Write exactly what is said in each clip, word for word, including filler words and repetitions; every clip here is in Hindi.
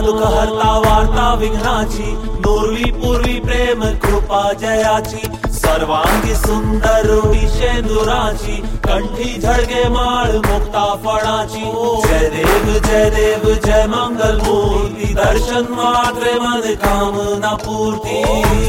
दुःख हरता वार्ता विघ्नाची, पूर्वी पूर्वी प्रेम कृपा जयाची, सर्वांगी सुंदर रूढी शेंदुराची, कंठी झळगे माळ मुक्ता फळाची. जय देव जय देव जय मंगल मूर्ती, दर्शन मात्रे मन कामना पूर्ती.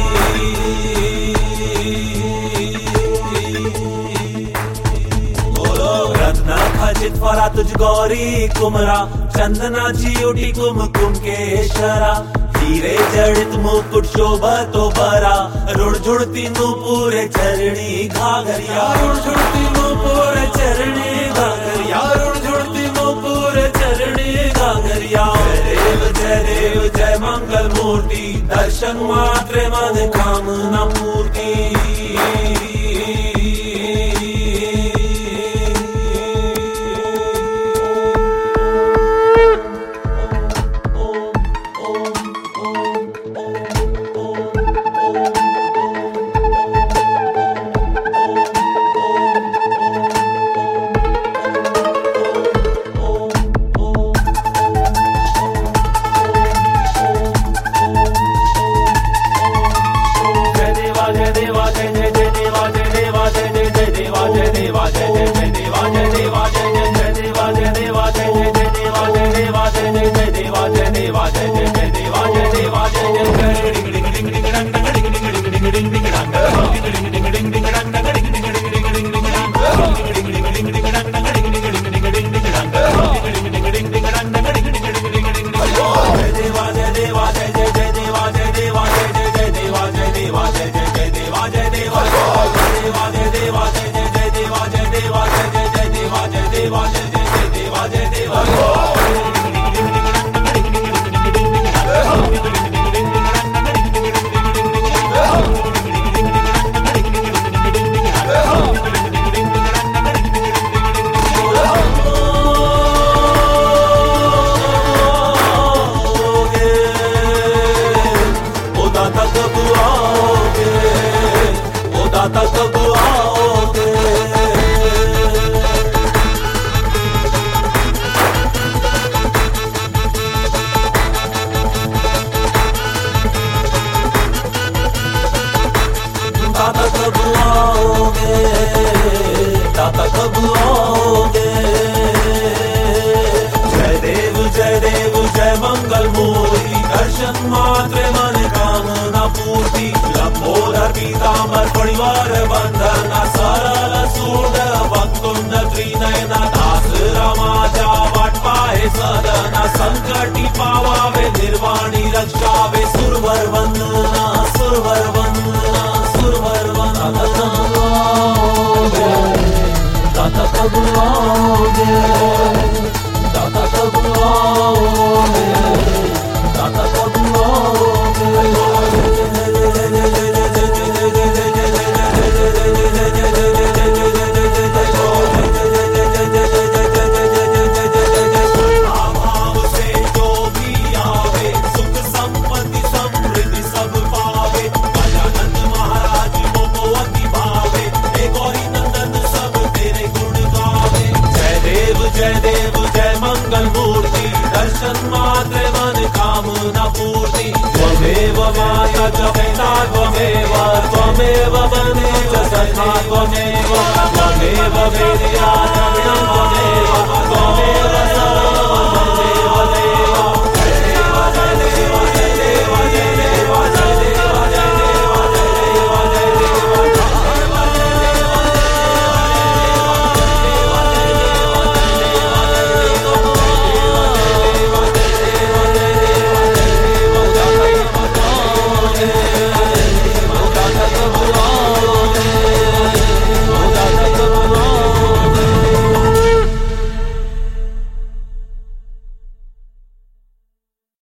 रत्न खचित फरा तुझ गौरी कुमरा, चंदनाची उटी कुमकुम केशरा, हीरे जडित मुकुट शोभतो बरा, रुणझुणती नूपुरे चरणी घाघरिया, रुणझुणती नूपुरे चरणी घाघरिया, रुणझुणती नूपुरे चरणी घाघरिया. जय देव जय देव जय मंगल मूर्ति, दर्शन मात्रे मन कामना पूर्ति. दाता कब आओगे, दाता कब आओगे. जय देव जय देव जय मंगल मूर्ति, दर्शन मात्रे मन कामना पूर्ति. लंबोदर पीतांबर परिवार बंधना, सरल सूड वक्तुंड त्रिनयना, दास रामाच्या वाटपाहे सदना, संकटी पावावे निर्वाणी रक्षावे. सुरवर वंदना सुरवर वंदना सुरवर वंदना. दाता कब आओगे, दाता कब आओगे, दाता कब आओगे. जय देव जय मंगल मूर्ति, दर्शन मात्रे मन कामना पूर्ति. त्वमेव माता च पिता त्वमेव, त्वमेव बने च सखा त्वमेव, त्वमेव वेद्या द्रविणं त्वमेव, त्वमेव